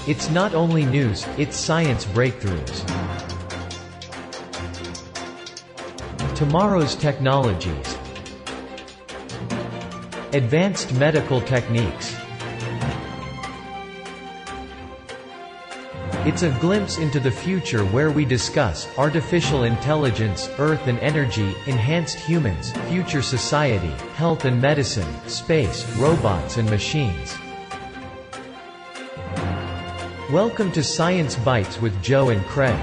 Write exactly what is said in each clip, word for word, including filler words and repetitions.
It's not only news, it's science breakthroughs. Tomorrow's technologies. Advanced medical techniques. It's a glimpse into the future where we discuss artificial intelligence, earth and energy, enhanced humans, future society, health and medicine, space, robots and machines. Welcome to Science Bites with Joe and Craig.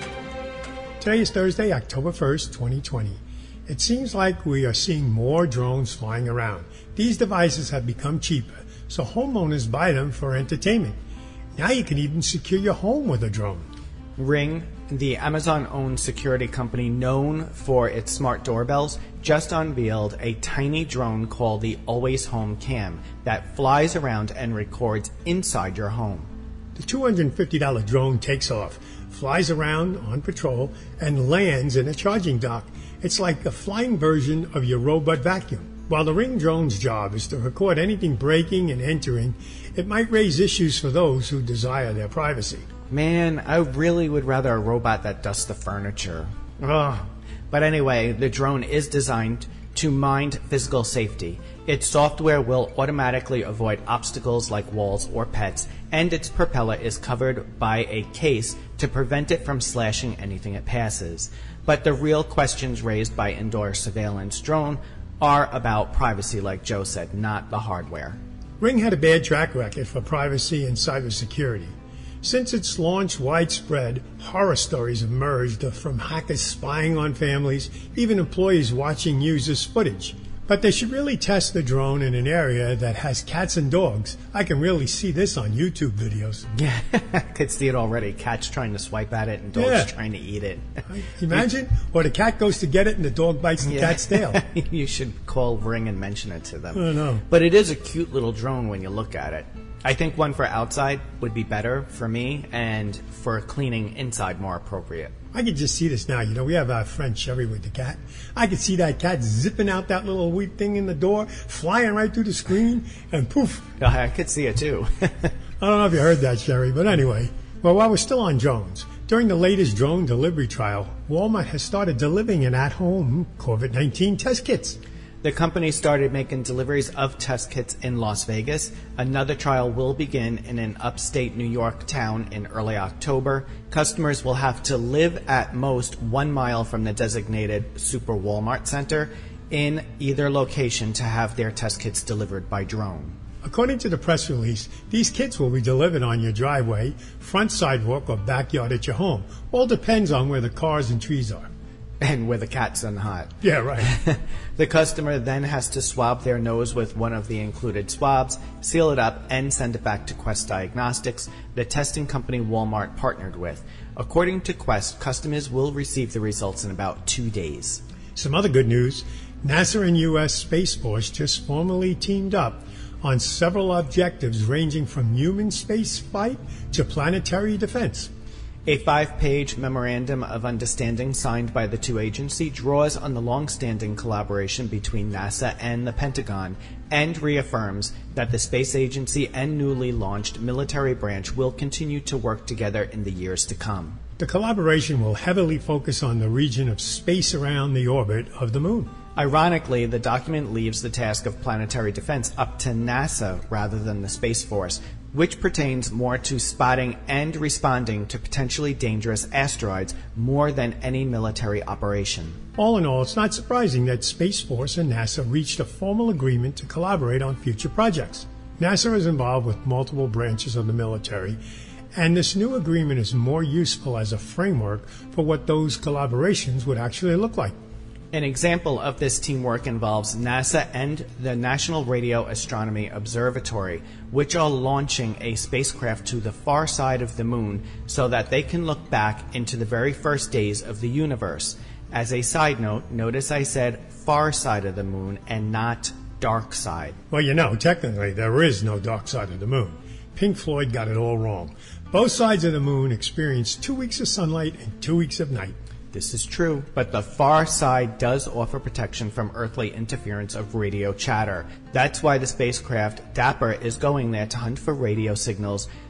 Today is Thursday, October first, twenty twenty. It seems like we are seeing more drones flying around. These devices have become cheaper, so homeowners buy them for entertainment. Now you can even secure your home with a drone. Ring, the Amazon-owned security company known for its smart doorbells, just unveiled a tiny drone called the Always Home Cam that flies around and records inside your home. The two hundred fifty dollar drone takes off, flies around on patrol, and lands in a charging dock. It's like a flying version of your robot vacuum. While the Ring drone's job is to record anything breaking and entering, it might raise issues for those who desire their privacy. Man, I really would rather a robot that dusts the furniture. Ugh. But anyway, the drone is designed to mind physical safety. Its software will automatically avoid obstacles like walls or pets, and its propeller is covered by a case to prevent it from slashing anything it passes. But the real questions raised by indoor surveillance drone are about privacy, like Joe said, not the hardware. Ring had a bad track record for privacy and cybersecurity. Since its launch widespread, horror stories emerged from hackers spying on families, even employees watching users' footage. But they should really test the drone in an area that has cats and dogs. I can really see this on YouTube videos. Yeah, I could see it already. Cats trying to swipe at it and dogs Yeah. trying to eat it. Imagine, or the cat goes to get it and the dog bites the Yeah. cat's tail. You should call Ring and mention it to them. I know. But it is a cute little drone when you look at it. I think one for outside would be better for me, and for cleaning inside more appropriate. I could just see this now. You know, we have our friend Sherry with the cat. I could see that cat zipping out that little wee thing in the door, flying right through the screen, and poof. I could see it too. I don't know if you heard that, Sherry, but anyway. Well, while we're still on drones, during the latest drone delivery trial, Walmart has started delivering an at-home COVID nineteen test kits. The company started making deliveries of test kits in Las Vegas. Another trial will begin in an upstate New York town in early October. Customers will have to live at most one mile from the designated Super Walmart Center in either location to have their test kits delivered by drone. According to the press release, these kits will be delivered on your driveway, front sidewalk, or backyard at your home. All depends on where the cars and trees are. And where the cat's unhot. Yeah, right. The customer then has to swab their nose with one of the included swabs, seal it up, and send it back to Quest Diagnostics, the testing company Walmart partnered with. According to Quest, customers will receive the results in about two days. Some other good news. NASA and U S Space Force just formally teamed up on several objectives ranging from human spaceflight to planetary defense. A five-page memorandum of understanding signed by the two agencies draws on the long-standing collaboration between NASA and the Pentagon and reaffirms that the space agency and newly launched military branch will continue to work together in the years to come. The collaboration will heavily focus on the region of space around the orbit of the moon. Ironically, the document leaves the task of planetary defense up to NASA rather than the Space Force, which pertains more to spotting and responding to potentially dangerous asteroids more than any military operation. All in all, it's not surprising that Space Force and NASA reached a formal agreement to collaborate on future projects. NASA is involved with multiple branches of the military, and this new agreement is more useful as a framework for what those collaborations would actually look like. An example of this teamwork involves NASA and the National Radio Astronomy Observatory, which are launching a spacecraft to the far side of the moon so that they can look back into the very first days of the universe. As a side note, notice I said far side of the moon and not dark side. Well, you know, technically there is no dark side of the moon. Pink Floyd got it all wrong. Both sides of the moon experience two weeks of sunlight and two weeks of night. This is true, but the far side does offer protection from earthly interference of radio chatter. That's why the spacecraft Dapper is going there to hunt for radio signals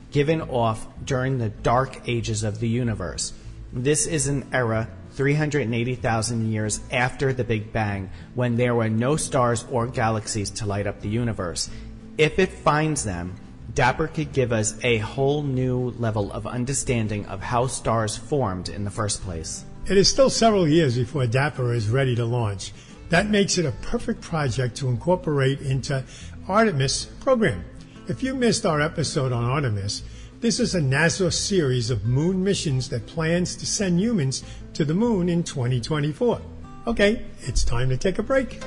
given off during the dark ages of the universe. This is an era three hundred eighty thousand years after the Big Bang, when there were no stars or galaxies to light up the universe. If it finds them, DAPPER could give us a whole new level of understanding of how stars formed in the first place. It is still several years before DAPPER is ready to launch. That makes it a perfect project to incorporate into Artemis program. If you missed our episode on Artemis, this is a NASA series of moon missions that plans to send humans to the moon in twenty twenty-four. Okay, it's time to take a break.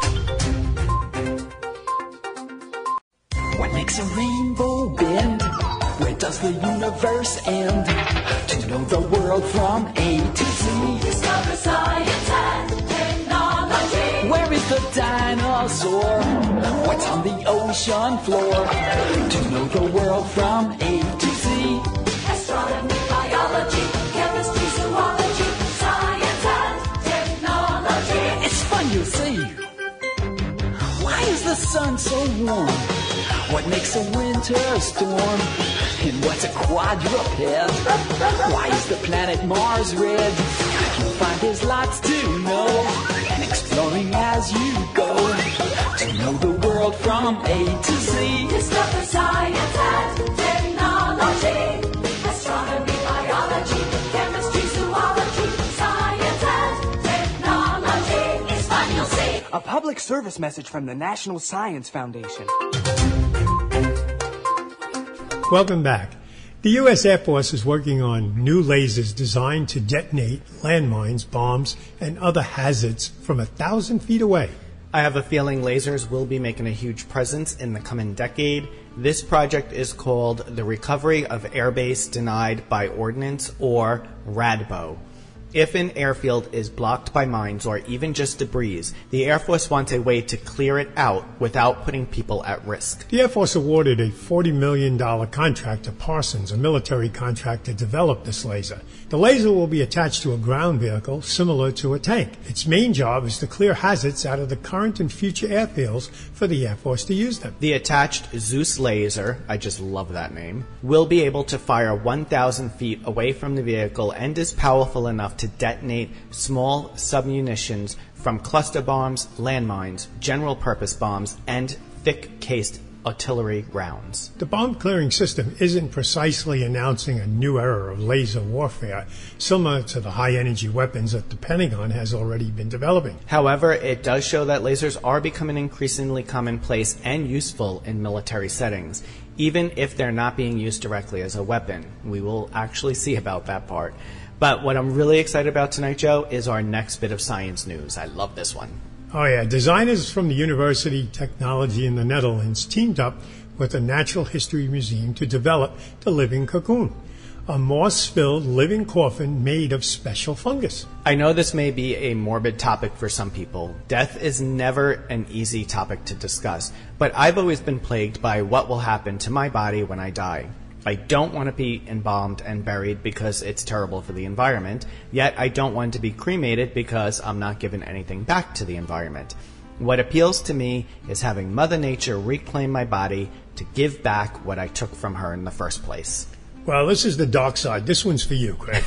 What makes a rainbow bend? Where does the universe end? To know the world from A to Z. Discover science and technology. Where is the dinosaur? What's on the ocean floor? To know the world from A to Z. Astronomy, biology, chemistry, zoology, science and technology. It's fun, you see. Why is the sun so warm? What makes a winter storm? And what's a quadruped? Why is the planet Mars red? You'll find there's lots to know. Exploring as you go. To know the world from A to Z. Discover science and technology. Astronomy, biology, chemistry, zoology, science and technology. It's fun, you'll see. A public service message from the National Science Foundation. Welcome back. The U S Air Force is working on new lasers designed to detonate landmines, bombs, and other hazards from a thousand feet away. I have a feeling lasers will be making a huge presence in the coming decade. This project is called the Recovery of Airbase Denied by Ordnance, or RADBO. If an airfield is blocked by mines or even just debris, the Air Force wants a way to clear it out without putting people at risk. The Air Force awarded a forty million dollars contract to Parsons, a military contract, to develop this laser. The laser will be attached to a ground vehicle similar to a tank. Its main job is to clear hazards out of the current and future airfields for the Air Force to use them. The attached Zeus laser, I just love that name, will be able to fire one thousand feet away from the vehicle and is powerful enough to detonate small submunitions from cluster bombs, landmines, general-purpose bombs, and thick-cased artillery rounds. The bomb-clearing system isn't precisely announcing a new era of laser warfare, similar to the high-energy weapons that the Pentagon has already been developing. However, it does show that lasers are becoming increasingly commonplace and useful in military settings, even if they're not being used directly as a weapon. We will actually see about that part. But what I'm really excited about tonight, Joe, is our next bit of science news. I love this one. Oh yeah, designers from the University Technology in the Netherlands teamed up with the Natural History Museum to develop the living cocoon, a moss-filled living coffin made of special fungus. I know this may be a morbid topic for some people. Death is never an easy topic to discuss, but I've always been plagued by what will happen to my body when I die. I don't want to be embalmed and buried because it's terrible for the environment, yet I don't want to be cremated because I'm not giving anything back to the environment. What appeals to me is having Mother Nature reclaim my body to give back what I took from her in the first place. Well, this is the dark side. This one's for you, Craig.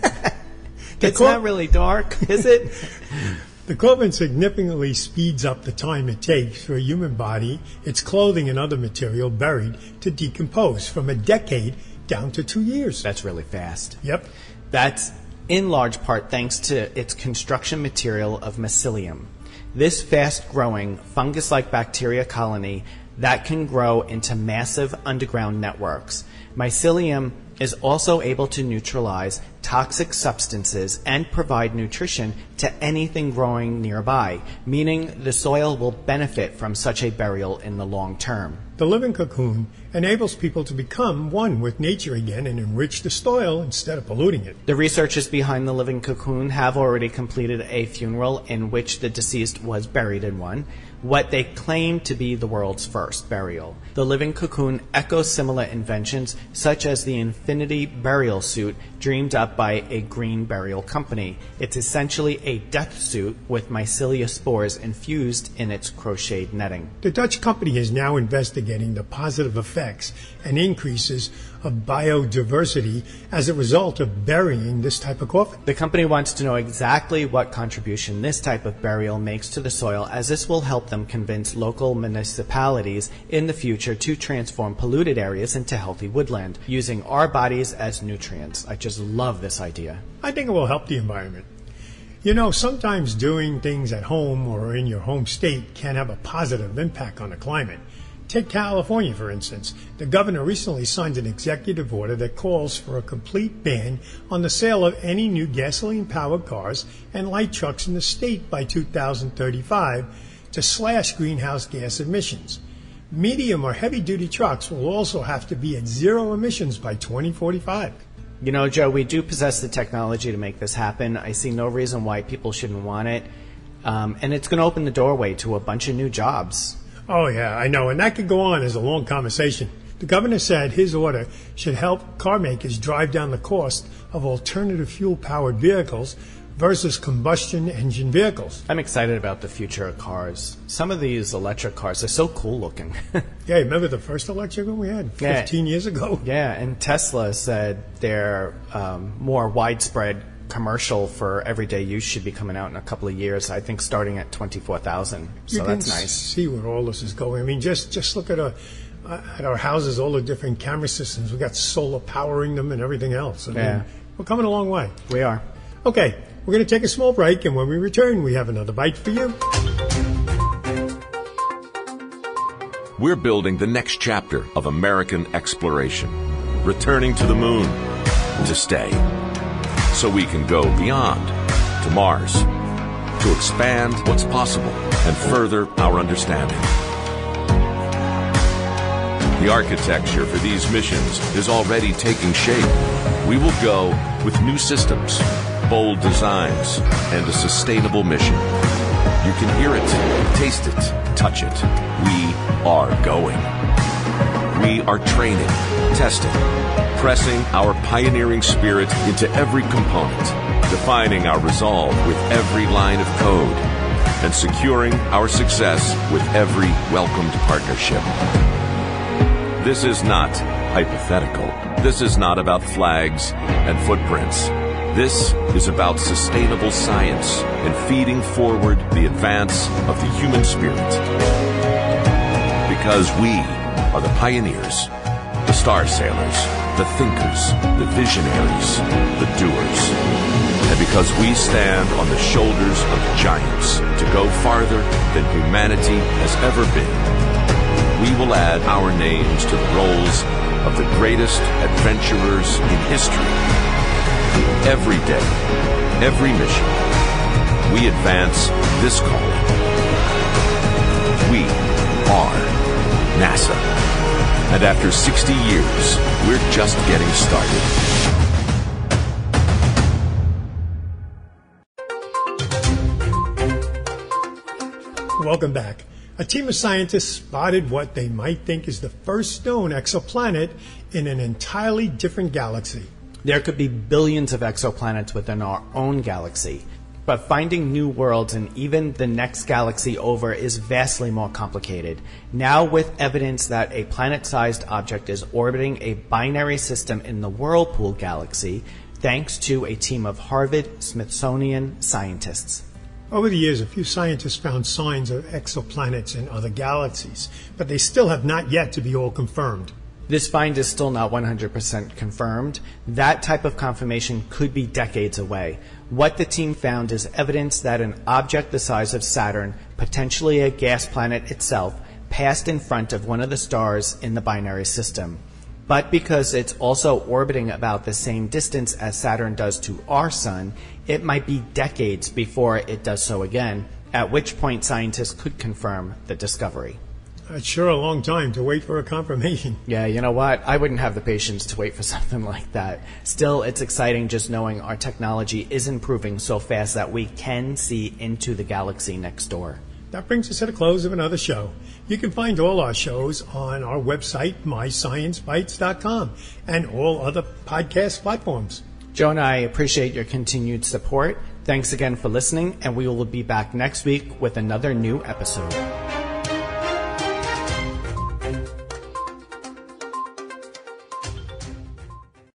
It's not really dark, is it? The coffin significantly speeds up the time it takes for a human body, its clothing and other material buried, to decompose from a decade down to two years. That's really fast. Yep. That's in large part thanks to its construction material of mycelium. This fast-growing, fungus-like bacteria colony that can grow into massive underground networks. Mycelium is also able to neutralize toxic substances and provide nutrition to anything growing nearby, meaning the soil will benefit from such a burial in the long term. The living cocoon enables people to become one with nature again and enrich the soil instead of polluting it. The researchers behind the living cocoon have already completed a funeral in which the deceased was buried in one. what they claim to be the world's first burial. The living cocoon echoes similar inventions, such as the Infinity burial suit dreamed up by a green burial company. It's essentially a death suit with mycelia spores infused in its crocheted netting. The Dutch company is now investigating the positive effects and increases of biodiversity as a result of burying this type of coffin. The company wants to know exactly what contribution this type of burial makes to the soil, as this will help them convince local municipalities in the future to transform polluted areas into healthy woodland, using our bodies as nutrients. I just love this idea. I think it will help the environment. You know, sometimes doing things at home or in your home state can have a positive impact on the climate. Take California, for instance. The governor recently signed an executive order that calls for a complete ban on the sale of any new gasoline-powered cars and light trucks in the state by two thousand thirty-five to slash greenhouse gas emissions. Medium or heavy-duty trucks will also have to be at zero emissions by twenty forty-five. You know, Joe, we do possess the technology to make this happen. I see no reason why people shouldn't want it. Um, and it's going to open the doorway to a bunch of new jobs. Oh, yeah, I know, and that could go on as a long conversation. The governor said his order should help car makers drive down the cost of alternative fuel-powered vehicles versus combustion engine vehicles. I'm excited about the future of cars. Some of these electric cars are so cool looking. Yeah, remember the first electric one we had fifteen yeah. years ago? Yeah, and Tesla said their um, more widespread commercial for everyday use should be coming out in a couple of years, I think starting at twenty-four thousand. So you that's can nice. See where all this is going. I mean, just, just look at, a, uh, at our houses, all the different camera systems. We've got solar powering them and everything else. I mean, Yeah. we're coming a long way. We are. Okay, we're going to take a small break, and when we return, we have another bite for you. We're building the next chapter of American exploration, returning to the moon to stay, so we can go beyond to Mars, to expand what's possible and further our understanding. The architecture for these missions is already taking shape. We will go with new systems, bold designs, and a sustainable mission. You can hear it, taste it, touch it. We are going. We are training, testing, pressing our pioneering spirit into every component, defining our resolve with every line of code, and securing our success with every welcomed partnership. This is not hypothetical. This is not about flags and footprints. This is about sustainable science and feeding forward the advance of the human spirit. Because we are the pioneers, the star sailors, the thinkers, the visionaries, the doers. And because we stand on the shoulders of giants to go farther than humanity has ever been, we will add our names to the rolls of the greatest adventurers in history. Every day, every mission, we advance this calling. We are NASA. And after sixty years, we're just getting started. Welcome back. A team of scientists spotted what they might think is the first known exoplanet in an entirely different galaxy. There could be billions of exoplanets within our own galaxy, but finding new worlds in even the next galaxy over is vastly more complicated. Now, with evidence that a planet-sized object is orbiting a binary system in the Whirlpool galaxy, thanks to a team of Harvard Smithsonian scientists. Over the years, a few scientists found signs of exoplanets in other galaxies, but they still have not yet to be all confirmed. This find is still not one hundred percent confirmed. That type of confirmation could be decades away. What the team found is evidence that an object the size of Saturn, potentially a gas planet itself, passed in front of one of the stars in the binary system. But because it's also orbiting about the same distance as Saturn does to our sun, it might be decades before it does so again, at which point scientists could confirm the discovery. It's sure a long time to wait for a confirmation. Yeah, you know what? I wouldn't have the patience to wait for something like that. Still, it's exciting just knowing our technology is improving so fast that we can see into the galaxy next door. that brings us to the close of another show. You can find all our shows on our website, my science bites dot com, and all other podcast platforms. Joe and I appreciate your continued support. Thanks again for listening, and we will be back next week with another new episode.